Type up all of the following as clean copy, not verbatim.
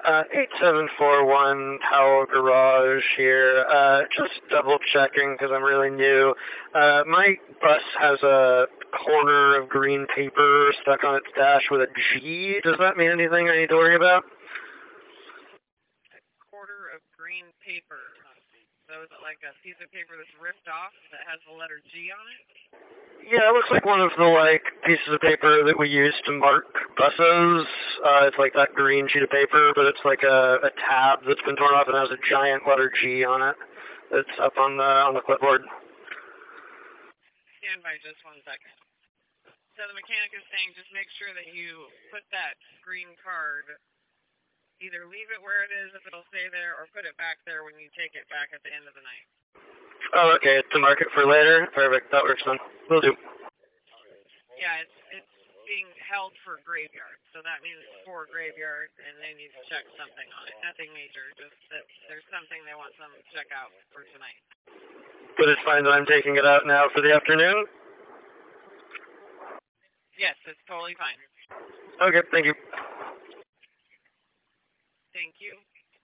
8741 Powell Garage here. Just double checking because I'm really new. My bus has a corner of green paper stuck on its dash with a G. Does that mean anything I need to worry about? A quarter of green paper. So is it like a piece of paper that's ripped off that has the letter G on it? Yeah, it looks like one of the pieces of paper that we use to mark buses. It's like that green sheet of paper, but it's like a tab that's been torn off and has a giant letter G on it. It's up on the clipboard. Stand by just 1 second. So the mechanic is saying just make sure that you put that green card, either leave it where it is if it'll stay there, or put it back there when you take it back at the end of the night. Oh, okay. To mark it for later? Perfect. That works then. Will do. Yeah, it's being held for graveyard. So that means for graveyard, and they need to check something on it. Nothing major, just that there's something they want them to check out for tonight. But it's fine that I'm taking it out now for the afternoon? Yes, it's totally fine. Okay, thank you. Thank you.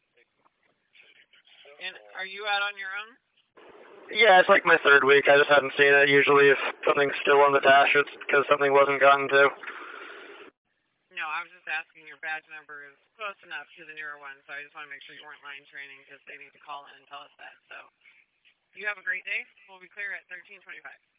And are you out on your own? Yeah, it's like my 3rd week. I just hadn't seen it. Usually if something's still on the dash, it's because something wasn't gotten to. No, I was just asking your badge number is close enough to the newer one, so I just want to make sure you weren't line training because they need to call in and tell us that. So you have a great day. We'll be clear at 13:25.